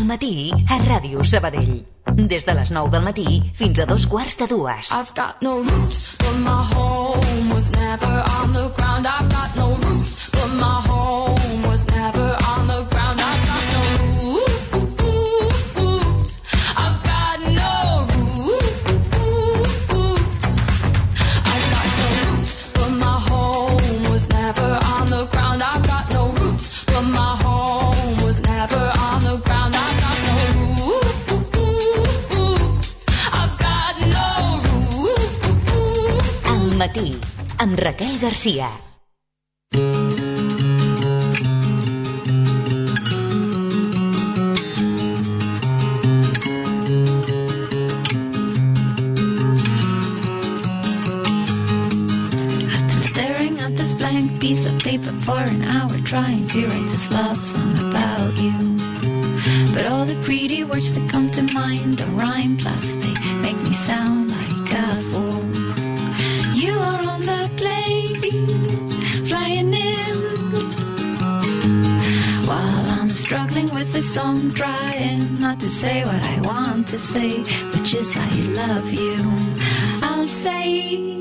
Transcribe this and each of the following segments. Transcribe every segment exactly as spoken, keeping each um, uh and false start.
Al matí, a Ràdio Sabadell. Des de les nou del matí fins a dos quarts de dues. I've got no roots, but my home was never on the ground. I've got no roots, but my home was never on the ground. I've got no roots. I've got no roots. I've got no roots, but my home was never on the ground. I've got no roots, but my home was never on the ground. I've got no roots. Al matí, amb Raquel Garcia. Piece of paper for an hour trying to write this love song about you, but all the pretty words that come to mind don't rhyme, plus they make me sound like a fool. You are on the plane, flying in, while I'm struggling with this song, trying not to say what I want to say, which is I love you. I'll say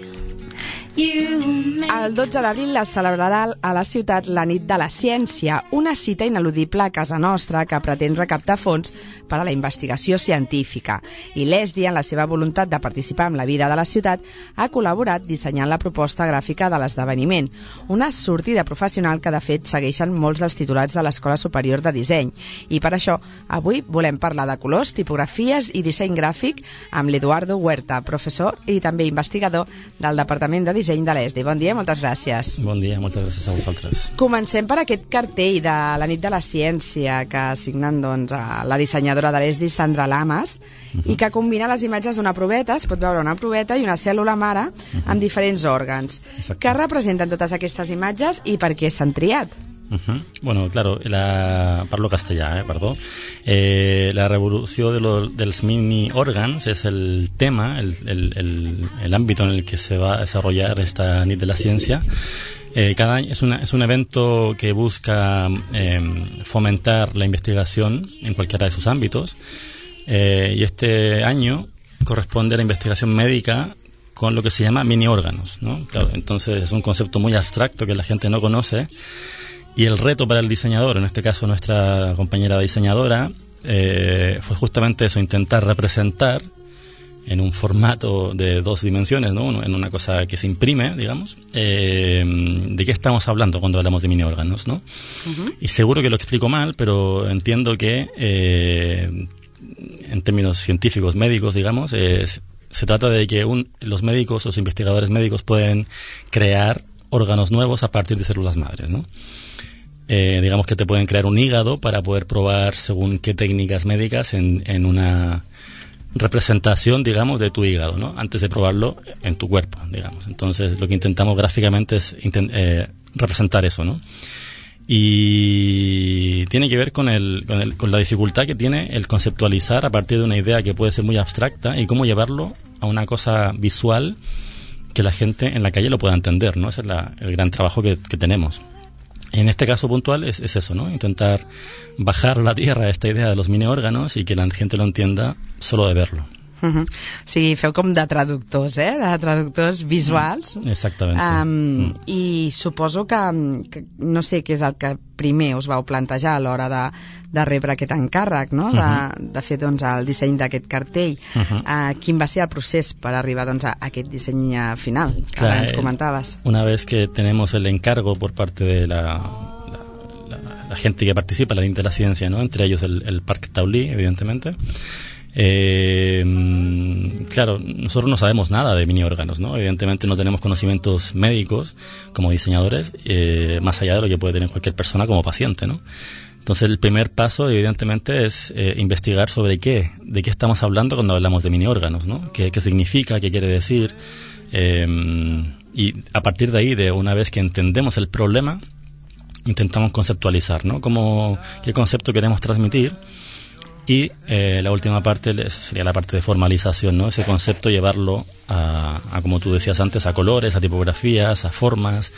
el dotze d'abril es celebrarà a la ciutat la Nit de la Ciència, una cita ineludible a casa nostra que pretén recaptar fons per a la investigació científica. I l'ESDI, en la seva voluntat de participar en la vida de la ciutat, ha col·laborat dissenyant la proposta gràfica de l'esdeveniment, una sortida professional que de fet segueixen molts dels titulats de l'Escola Superior de Disseny. I per això, avui volem parlar de colors, tipografies i disseny gràfic amb l'Eduardo Huerta, professor i també investigador del Departament de Disseny de l'ESDI. Bon dia, moltes gràcies. Bon dia, moltes gràcies a vosaltres. Comencem per aquest cartell de la Nit de la Ciència que signen doncs, la dissenyadora de l'ESDI, Sandra Lamas, uh-huh. i que combina les imatges d'una proveta, es pot veure una proveta i una cèl·lula mare uh-huh. amb diferents òrgans. Exacte. Què representen totes aquestes imatges i per què s'han triat? Uh-huh. Bueno, claro, la, parlo castellà, eh, perdó. Eh, la revolució de lo, dels mini órgans es el tema, el, el, el, el ámbito en el que se va a desarrollar esta Nit de la Ciencia. Eh, cada año es, una, es un evento que busca eh, fomentar la investigación en cualquiera de sus ámbitos, eh, y este año corresponde a la investigación médica con lo que se llama mini órganos, ¿no? Claro, entonces es un concepto muy abstracto que la gente no conoce. Y el reto para el diseñador, en este caso nuestra compañera diseñadora, eh, fue justamente eso, intentar representar en un formato de dos dimensiones, ¿no? En una cosa que se imprime, digamos, eh, de qué estamos hablando cuando hablamos de mini órganos, ¿no? Uh-huh. Y seguro que lo explico mal, pero entiendo que eh, en términos científicos, médicos, digamos, eh, se trata de que un, los médicos, los investigadores médicos pueden crear órganos nuevos a partir de células madres, ¿no? Eh, digamos que te pueden crear un hígado para poder probar según qué técnicas médicas en, en una representación, digamos, de tu hígado, ¿no? Antes de probarlo en tu cuerpo, digamos. Entonces, lo que intentamos gráficamente es intent- eh, representar eso, ¿no? Y tiene que ver con, el, con, el, con la dificultad que tiene el conceptualizar a partir de una idea que puede ser muy abstracta y cómo llevarlo a una cosa visual que la gente en la calle lo pueda entender, ¿no? Ese es la, el gran trabajo que, que tenemos. En este caso puntual es, es eso, ¿no? Intentar bajar a la tierra esta idea de los mini órganos y que la gente lo entienda solo de verlo. Uh-huh. O sigui, feu com de traductors, eh? De traductors visuals. Exactament. Um, mm. I suposo que, que no sé què és el que primer us vau plantejar a l'hora de, de rebre aquest encàrrec, no? De, uh-huh. de fer doncs, el disseny d'aquest cartell. Uh-huh. Uh, quin va ser el procés per arribar doncs, a aquest disseny final que Clar, ara ens comentaves? Una vez que tenemos el encargo por parte de la, la, la, la gente que participa en la Nit de la Ciencia, ¿no? Entre ellos el, el Parque Taulí, evidentemente. Eh, claro, nosotros no sabemos nada de mini órganos, ¿no? Evidentemente no tenemos conocimientos médicos como diseñadores, eh, más allá de lo que puede tener cualquier persona como paciente, ¿no? Entonces el primer paso evidentemente es eh, investigar sobre qué, de qué estamos hablando cuando hablamos de mini órganos, ¿no? ¿Qué, qué significa, qué quiere decir? Eh, y a partir de ahí, de una vez que entendemos el problema, intentamos conceptualizar, ¿no? Cómo, qué concepto queremos transmitir. Y eh, la última parte sería la parte de formalización, ¿no? Ese concepto llevarlo a, a, como tú decías antes, a colores, a tipografías, a formas,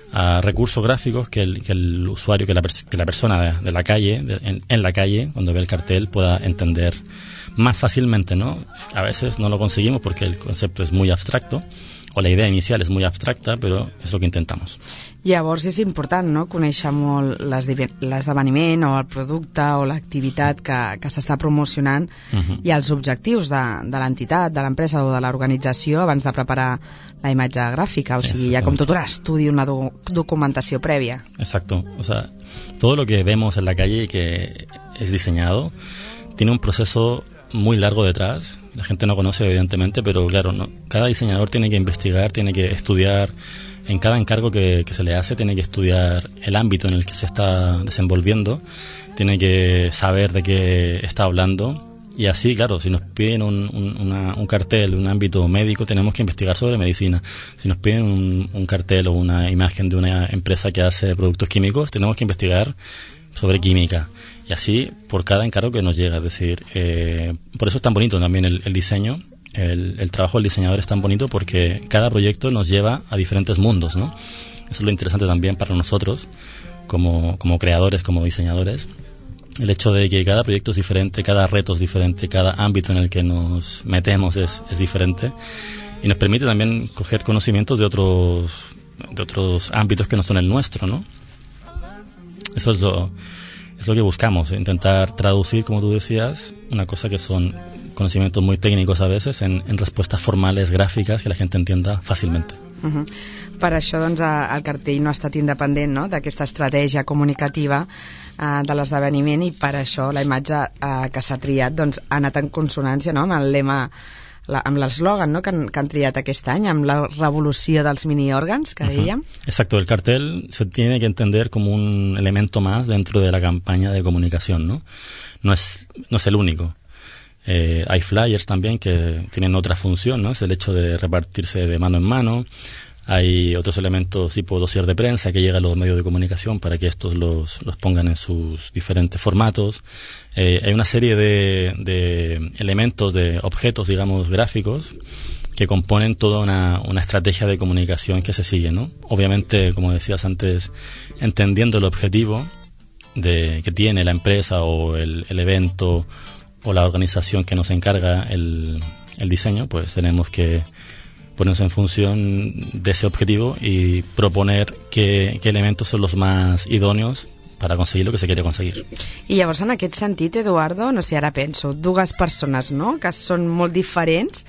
a recursos gráficos que el, que el usuario, que la, que la persona de, de la calle, de, en, en la calle, cuando ve el cartel, pueda entender más fácilmente, ¿no? A veces no lo conseguimos porque el concepto es muy abstracto, o la idea inicial es muy abstracta, però és el que intentamos. Llavors és important, no?, conèixer molt l'esdeveniment o el producte o l'activitat que, que s'està promocionant uh-huh. i els objectius de, de l'entitat, de l'empresa o de l'organització abans de preparar la imatge gràfica. O sigui, hi ha com tot un estudi, una do documentació prèvia. Exacto. O sea, todo lo que vemos en la calle y que es diseñado tiene un proceso muy largo detrás. La gente no conoce, evidentemente, pero claro, no, cada diseñador tiene que investigar, tiene que estudiar, en cada encargo que, que se le hace, tiene que estudiar el ámbito en el que se está desenvolviendo, tiene que saber de qué está hablando. Y así, claro, si nos piden un, un, una, un cartel, un ámbito médico, tenemos que investigar sobre medicina. Si nos piden un, un cartel o una imagen de una empresa que hace productos químicos, tenemos que investigar sobre química. Y así por cada encargo que nos llega. Es decir, eh, por eso es tan bonito también el, el diseño. El, el trabajo del diseñador es tan bonito porque cada proyecto nos lleva a diferentes mundos, ¿no? Eso es lo interesante también para nosotros, como, como creadores, como diseñadores. El hecho de que cada proyecto es diferente, cada reto es diferente, cada ámbito en el que nos metemos es, es diferente. Y nos permite también coger conocimientos de otros, de otros ámbitos que no son el nuestro, ¿no? Eso es lo... Es lo que buscamos, intentar traducir, como tú decías, una cosa que son conocimientos muy técnicos a veces en, en respuestas formales, gráficas, que la gente entienda fàcilment. Uh-huh. Per això doncs, el cartell no ha estat independent, no?, d'aquesta estratègia comunicativa eh, de l'esdeveniment, i per això la imatge eh, que s'ha triat doncs, ha anat en consonància, no?, amb el lema, la, amb l'eslògan, no?, que han, que han triat aquest any, amb la revolució dels mini-òrgans, que dèiem. Uh-huh. Exacto, el cartel se tiene que entender como un elemento más dentro de la campaña de comunicación, ¿no? No es, no es el único. Eh, hay flyers también que tienen otra función, ¿no? Es el hecho de repartirse de mano en mano. Hay otros elementos tipo dossier de prensa que llega a los medios de comunicación para que estos los, los pongan en sus diferentes formatos. Eh, hay una serie de, de elementos, de objetos, digamos, gráficos que componen toda una, una estrategia de comunicación que se sigue, ¿no? Obviamente, como decías antes, entendiendo el objetivo de, que tiene la empresa o el, el evento o la organización que nos encarga el, el diseño, pues tenemos que ponernos en función de ese objetivo y proponer qué, qué elementos son los más idóneos para conseguir lo que se quiere conseguir. I llavors, en aquest sentit, Eduardo, no sé, ara penso, dues persones, no?, que són molt diferents,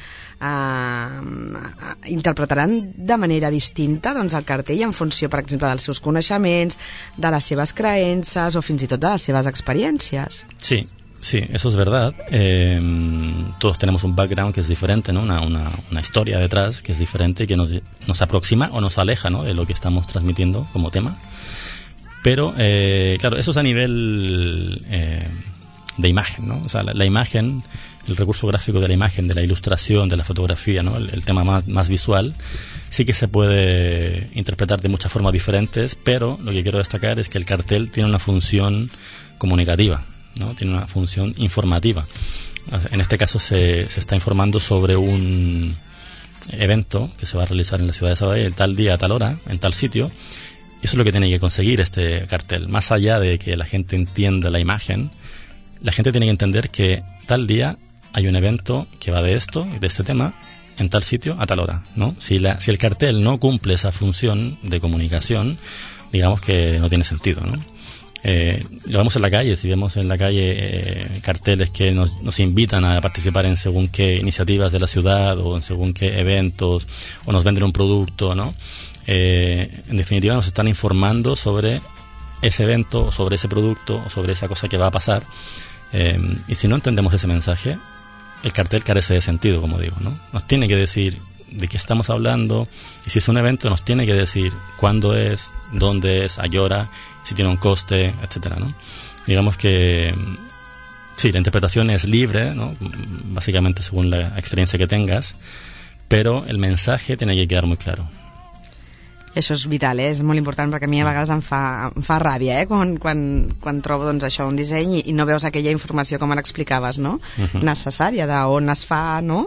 eh, interpretaran de manera distinta doncs, el cartell en funció, per exemple, dels seus coneixements, de les seves creences o fins i tot de les seves experiències. Sí. Sí, eso es verdad. Eh, todos tenemos un background que es diferente, ¿no? Una, una, una historia detrás que es diferente, que nos, nos aproxima o nos aleja, ¿no?, de lo que estamos transmitiendo como tema. Pero, eh, claro, eso es a nivel eh, de imagen, ¿no? O sea, la, la imagen, el recurso gráfico de la imagen, de la ilustración, de la fotografía, ¿no?, el, el tema más, más visual, sí que se puede interpretar de muchas formas diferentes, pero lo que quiero destacar es que el cartel tiene una función comunicativa, ¿no? Tiene una función informativa. En este caso se, se está informando sobre un evento que se va a realizar en la ciudad de Sabadell tal día, a tal hora, en tal sitio. Y eso es lo que tiene que conseguir este cartel. Más allá de que la gente entienda la imagen, la gente tiene que entender que tal día hay un evento que va de esto, de este tema, en tal sitio, a tal hora, ¿no? Si, la, si el cartel no cumple esa función de comunicación, digamos que no tiene sentido, ¿no? Eh, lo vemos en la calle, si vemos en la calle eh, carteles que nos, nos invitan a participar en según qué iniciativas de la ciudad o en según qué eventos o nos venden un producto, ¿no? Eh, en definitiva nos están informando sobre ese evento o sobre ese producto o sobre esa cosa que va a pasar, eh, y si no entendemos ese mensaje, el cartel carece de sentido, como digo, ¿no? Nos tiene que decir de qué estamos hablando, y si es un evento nos tiene que decir cuándo es, dónde es, a qué hora, si tiene un coste, etcétera, ¿no? Digamos que sí, la interpretación es libre, ¿no?, básicamente según la experiencia que tengas, pero el mensaje tiene que quedar muy claro. Això és vital, eh? És molt important, perquè a mi a vegades em fa, em fa ràbia, eh? Quan, quan, quan trobo doncs, això, un disseny i, i no veus aquella informació, com l'explicaves, no? Uh-huh. Necessària, d'on es fa, no?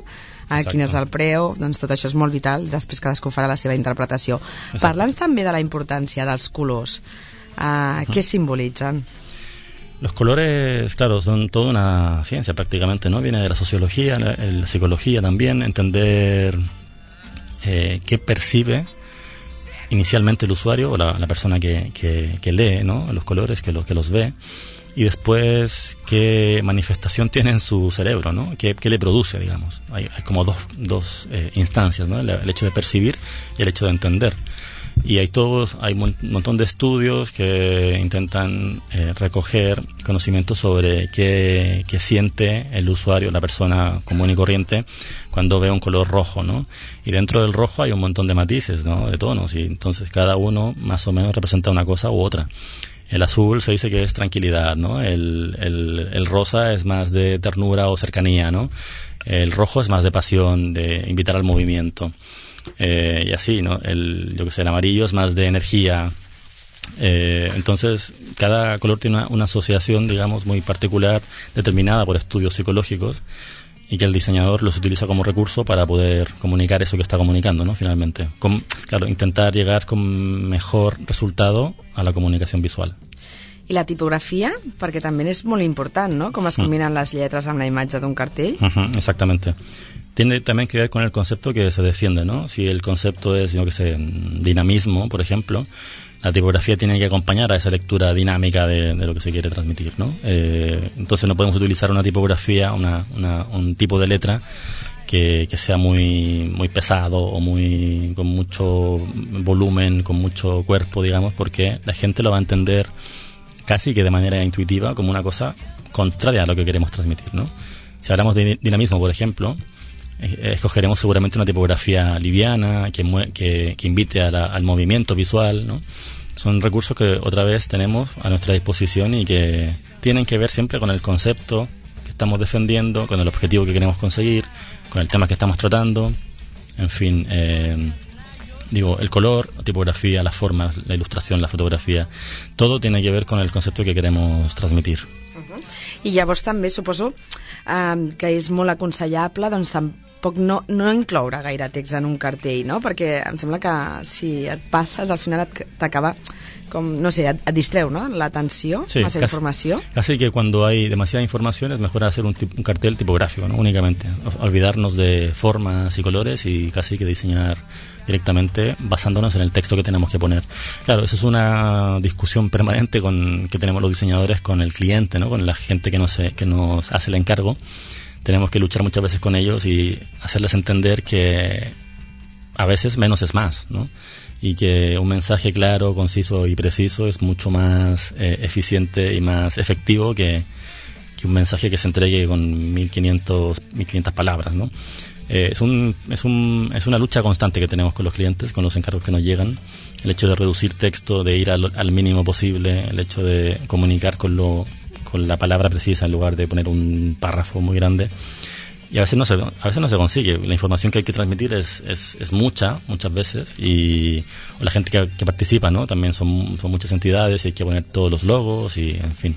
uh, quin és el preu, doncs tot això és molt vital, després cadascú farà la seva interpretació. Parla'ns també de la importància dels colors. Uh, ¿Qué simbolitzan? Los colores, claro, son toda una ciencia prácticamente, ¿no? Viene de la sociología, la, la psicología también, entender eh, qué percibe inicialmente el usuario o la, la persona que, que, que lee, ¿no? Los colores, que, lo, que los ve, y después qué manifestación tiene en su cerebro, ¿no? ¿Qué, qué le produce, digamos? Hay, hay como dos, dos eh, instancias, ¿no? El, el hecho de percibir y el hecho de entender. Y hay todos, hay un montón de estudios que intentan eh, recoger conocimientos sobre qué, qué siente el usuario, la persona común y corriente, cuando ve un color rojo, ¿no? Y dentro del rojo hay un montón de matices, ¿no? De tonos, y entonces cada uno más o menos representa una cosa u otra. El azul se dice que es tranquilidad, ¿no? El, el, el rosa es más de ternura o cercanía, ¿no? El rojo es más de pasión, de invitar al movimiento. Eh, y así, ¿no? El, yo que sé, el amarillo es más de energía. Eh, entonces, cada color tiene una, una asociación, digamos, muy particular, determinada por estudios psicológicos, y que el diseñador los utiliza como recurso para poder comunicar eso que está comunicando, ¿no? Finalmente. Com, claro, intentar llegar con mejor resultado a la comunicación visual. I la tipografia, perquè també és molt important, ¿no? Com es combinen mm. les lletres amb la imatge d'un cartell. Uh-huh, exactamente. Tiene también que ver con el concepto que se defiende, ¿no? Si el concepto es, yo que sé, dinamismo, por ejemplo, la tipografía tiene que acompañar a esa lectura dinámica de, de lo que se quiere transmitir, ¿no? Eh, entonces no podemos utilizar una tipografía, una, una, un tipo de letra que, que sea muy, muy pesado o muy con mucho volumen, con mucho cuerpo, digamos, porque la gente lo va a entender casi que de manera intuitiva como una cosa contraria a lo que queremos transmitir, ¿no? Si hablamos de dinamismo, por ejemplo, escogeremos seguramente una tipografía liviana que, que, que invite a la, al movimiento visual, ¿no? Son recursos que otra vez tenemos a nuestra disposición y que tienen que ver siempre con el concepto que estamos defendiendo, con el objetivo que queremos conseguir, con el tema que estamos tratando, en fin, eh, digo, el color, la tipografía, las formas, la ilustración, la fotografía, todo tiene que ver con el concepto que queremos transmitir. Uh-huh. I llavors també suposo eh, que és molt aconsellable doncs tampoc no, no incloure gaire text en un cartell, no? Perquè em sembla que si et passes al final et, t'acaba com, no sé, et, et distreu, ¿no? L'atenció, sí, massa casi, informació. Casi que cuando hay demasiada información es mejor hacer un, un cartel tipográfico, ¿no? Únicamente, olvidarnos de formas y colores y casi que diseñar directamente basándonos en el texto que tenemos que poner. Claro, eso es una discusión permanente con que tenemos los diseñadores con el cliente, ¿no? Con la gente que nos, que nos hace el encargo. Tenemos que luchar muchas veces con ellos y hacerles entender que a veces menos es más, ¿no? Y que un mensaje claro, conciso y preciso es mucho más eh, eficiente y más efectivo que, que un mensaje que se entregue con mil quinientas palabras, ¿no? Eh, es, un, es, un, es una lucha constante que tenemos con los clientes, con los encargos que nos llegan. El hecho de reducir texto, de ir al, al mínimo posible, el hecho de comunicar con, lo, con la palabra precisa en lugar de poner un párrafo muy grande. Y a veces no se, a veces no se consigue. La información que hay que transmitir es, es, es mucha, muchas veces. Y la gente que, que participa, ¿no? También son, son muchas entidades y hay que poner todos los logos y, en fin.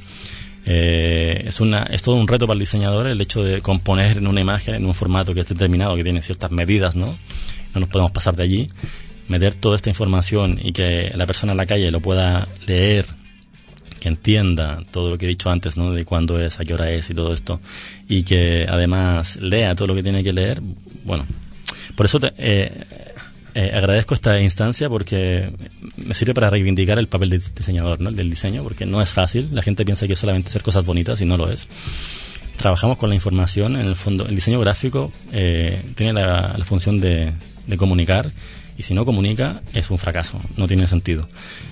Eh, es, una, es todo un reto para el diseñador el hecho de componer en una imagen, en un formato que esté determinado, que tiene ciertas medidas, ¿no? No nos podemos pasar de allí. Meter toda esta información y que la persona en la calle lo pueda leer, que entienda todo lo que he dicho antes, ¿no? De cuándo es, a qué hora es y todo esto, y que además lea todo lo que tiene que leer. Bueno, por eso te, eh, eh, agradezco esta instancia porque me sirve para reivindicar el papel del diseñador, ¿no? El del diseño, porque no es fácil. La gente piensa que es solamente hacer cosas bonitas y no lo es. Trabajamos con la información. En el fondo, el diseño gráfico eh, tiene la, la función de, de comunicar, y si no comunica es un fracaso, no tiene sentido.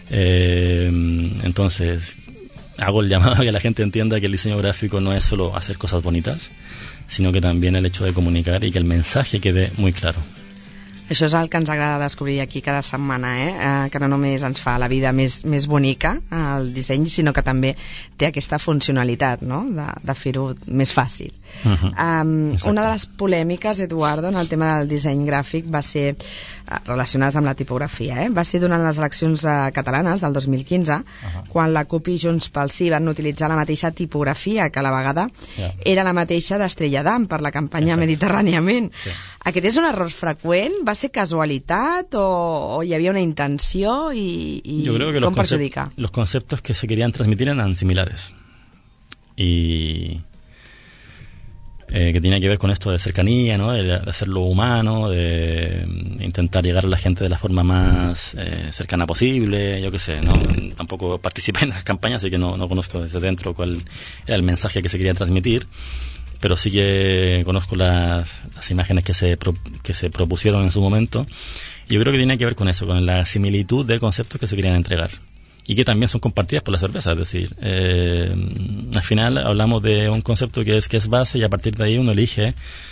Eh, entonces, hago el llamado a que la gente entienda que el diseño gráfico no es solo hacer cosas bonitas, sino que también el hecho de comunicar y que el mensaje quede muy claro. Això és el que ens agrada descobrir aquí cada setmana, eh? Eh, que no només ens fa la vida més, més bonica, el disseny, sinó que també té aquesta funcionalitat, no? de, de fer-ho més fàcil. Uh-huh. um, una de les polèmiques, Eduardo, en el tema del disseny gràfic va ser uh, relacionades amb la tipografia. Eh? Va ser durant les eleccions uh, catalanes del dos mil quinze, uh-huh. quan la CUP i Junts pel Sí van utilitzar la mateixa tipografia, que a la vegada yeah. era la mateixa d'Estrella Damm per la campanya Exacte. Mediterràniament. Sí. Aquest és un error freqüent? Va ser casualitat o, o hi havia una intenció y, y Yo creo que com los perjudica? Los conceptos que se querían transmitir eran similares y eh, que tiene que ver con esto de cercanía, ¿no? de, de hacerlo humano, de intentar llegar a la gente de la forma más eh, cercana posible, yo qué sé, no tampoco participé en las campañas, así que no, no conozco desde dentro cuál era el mensaje que se quería transmitir, pero sí que conozco las, las imágenes que se, pro, que se propusieron en su momento. Yo creo que tiene que ver con eso, con la similitud de conceptos que se querían entregar y que también son compartidas por la cerveza. Es decir, eh, al final hablamos de un concepto que es, que es base y a partir de ahí uno elige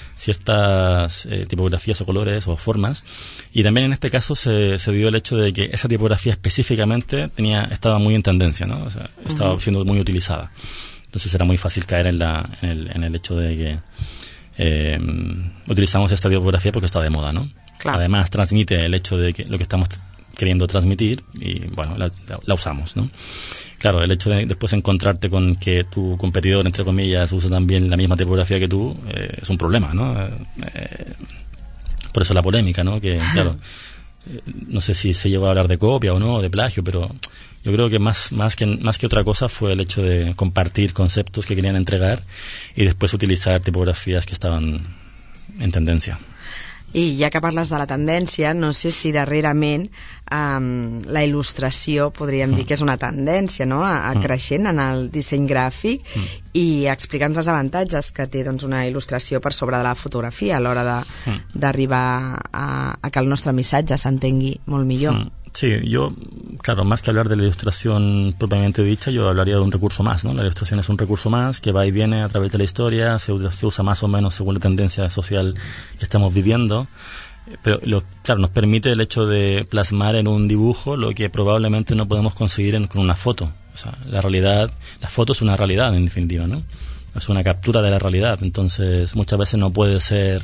ciertas eh, tipografías o colores o formas, y también en este caso se, se dio el hecho de que esa tipografía específicamente tenía, estaba muy en tendencia, ¿no? O sea, estaba uh-huh. siendo muy utilizada. Entonces era muy fácil caer en, la, en, el, en el hecho de que eh, utilizamos esta tipografía porque está de moda, ¿no? Claro. Además transmite el hecho de que lo que estamos queriendo transmitir y bueno, la, la, la usamos, ¿no? Claro, el hecho de después encontrarte con que tu competidor, entre comillas, usa también la misma tipografía que tú, eh, es un problema, ¿no? Eh, por eso la polémica, ¿no? Que, claro, eh, no sé si se llegó a hablar de copia o no, de plagio, pero yo creo que más, más que más que otra cosa fue el hecho de compartir conceptos que querían entregar y después utilizar tipografías que estaban en tendencia. I ja que parles de la tendència, no sé si darrerament um, la il·lustració podríem mm. dir que és una tendència, no? a, a creixent en el disseny gràfic mm. i explicant els avantatges que té doncs, una il·lustració per sobre de la fotografia a l'hora d'arribar mm. a, a que el nostre missatge s'entengui molt millor. Mm. Sí, yo, claro, más que hablar de la ilustración propiamente dicha, yo hablaría de un recurso más, ¿no? La ilustración es un recurso más que va y viene a través de la historia, se, se usa más o menos según la tendencia social que estamos viviendo, pero lo, claro, nos permite el hecho de plasmar en un dibujo lo que probablemente no podemos conseguir en, con una foto. O sea, la realidad, la foto es una realidad en definitiva, ¿no? Es una captura de la realidad, entonces muchas veces no puede ser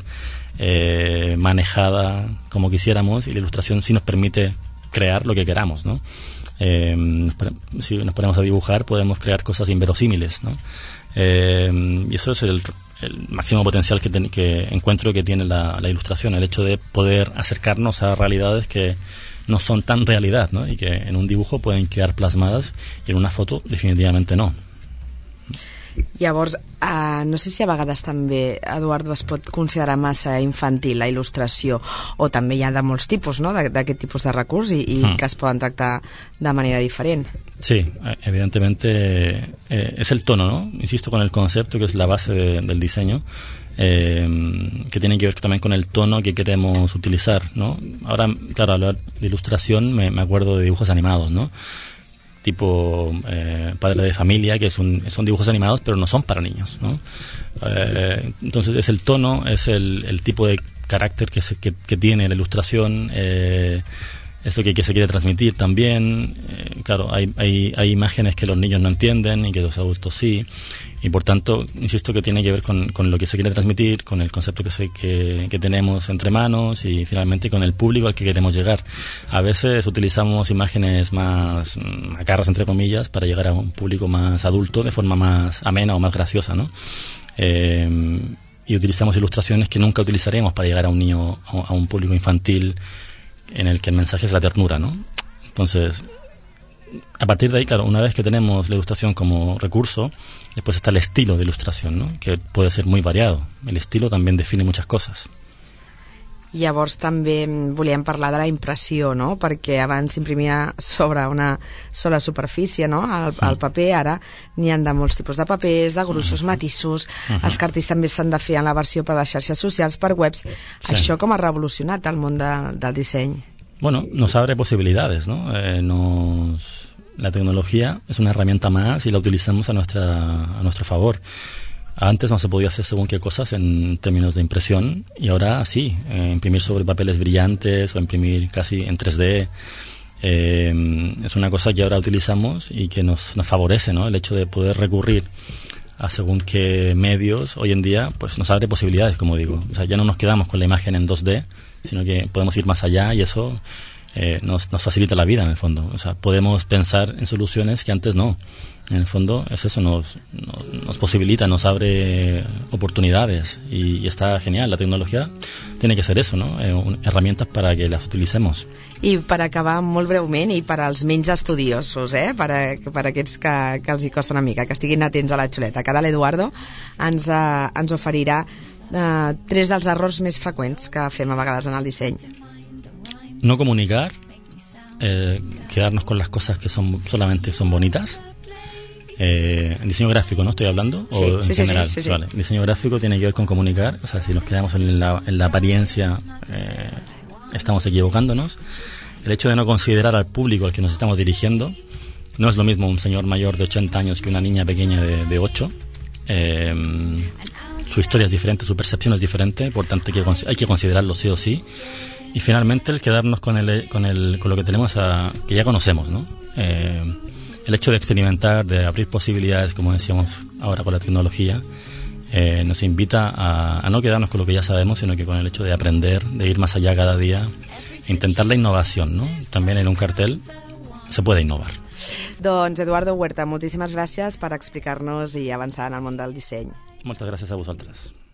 eh, manejada como quisiéramos y la ilustración sí nos permite crear lo que queramos, ¿no? Eh, si nos ponemos a dibujar podemos crear cosas inverosímiles, ¿no? Eh, y eso es el, el máximo potencial que, ten, que encuentro que tiene la, la ilustración, el hecho de poder acercarnos a realidades que no son tan realidad, ¿no? Y que en un dibujo pueden quedar plasmadas y en una foto definitivamente no. Llavors, uh, no sé si a vegades també, Eduardo, es pot considerar massa infantil la il·lustració, o també hi ha de molts tipus, no?, d'aquest tipus de recurs i, i mm. que es poden tractar de manera diferent. Sí, evidentemente eh, es el tono, ¿no? Insisto con el concepto que es la base de, del diseño, eh, que tiene que ver también con el tono que queremos utilizar, ¿no? Ahora, claro, hablar de ilustración me, me acuerdo de dibujos animados, ¿no? Tipo eh, Padre de Familia, que es un, son dibujos animados pero no son para niños, ¿no? Eh, entonces es el tono, es el, el tipo de carácter que, se, que, que tiene la ilustración, eh, es lo que, que se quiere transmitir también. Eh, claro, hay, hay, hay imágenes que los niños no entienden y que los adultos sí, y por tanto insisto que tiene que ver con, con lo que se quiere transmitir, con el concepto que, se, que, que tenemos entre manos y finalmente con el público al que queremos llegar. A veces utilizamos imágenes más macarras, entre comillas, para llegar a un público más adulto de forma más amena o más graciosa, ¿no? Eh, y utilizamos ilustraciones que nunca utilizaremos para llegar a un niño, a un público infantil en el que el mensaje es la ternura, ¿no? Entonces, a partir de ahí, claro, una vez que tenemos la ilustración como recurso, después está el estilo de ilustración, ¿no? Que puede ser muy variado. El estilo también define muchas cosas. Llavors també volíem parlar de la impressió, no? Perquè abans s'imprimia sobre una sola superfície, no? El, el paper, ara n'hi ha de molts tipus de papers, de grossos, matisos, uh-huh. els cartells també s'han de fer en la versió per a les xarxes socials, per webs. Sí. Això com ha revolucionat el món de, del disseny? Bueno, nos abre posibilidades, ¿no? Eh, nos... La tecnología es una herramienta más y la utilizamos a, nuestra, a nuestro favor. Antes no se podía hacer según qué cosas en términos de impresión, y ahora sí, eh, imprimir sobre papeles brillantes o imprimir casi en tres D. Eh, es una cosa que ahora utilizamos y que nos, nos favorece, ¿no? El hecho de poder recurrir a según qué medios hoy en día, pues nos abre posibilidades, como digo. O sea, ya no nos quedamos con la imagen en dos D, sino que podemos ir más allá, y eso eh, nos, nos facilita la vida en el fondo. O sea, podemos pensar en soluciones que antes no. En el fondo es eso, nos, nos, nos posibilita, nos abre oportunidades, y, y está genial. La tecnología tiene que ser eso, ¿no? Eh, un, herramientas para que las utilicemos. I per acabar molt breument, i per als menys estudiosos, eh? per, a, per a aquests que, que els hi costa una mica, que estiguin atents a la xuleta, que ara l'Eduardo ens, eh, ens oferirà eh, tres dels errors més freqüents que fem a vegades en el disseny. No comunicar, eh, quedarnos con las cosas que son solamente son bonitas. Eh, ¿en diseño gráfico no estoy hablando? Sí, ¿O sí, en sí, general? sí, sí, sí. Vale. El diseño gráfico tiene que ver con comunicar. O sea, si nos quedamos en la, en la apariencia, eh, estamos equivocándonos. El hecho de no considerar al público al que nos estamos dirigiendo. No es lo mismo un señor mayor de ochenta años que una niña pequeña de, de ocho. Eh, su historia es diferente, su percepción es diferente, por tanto hay que, hay que considerarlo sí o sí. Y finalmente el quedarnos con, el, con, el, con lo que tenemos, a, que ya conocemos, ¿no? Eh, el hecho de experimentar, de abrir posibilidades, como decíamos ahora con la tecnología, eh, nos invita a, a no quedarnos con lo que ya sabemos, sino que con el hecho de aprender, de ir más allá cada día, intentar la innovación, ¿no? También en un cartel se puede innovar. Doncs Eduardo Huerta, moltíssimes gràcies per explicar-nos i avançar en el món del disseny. Moltes gràcies a vosaltres.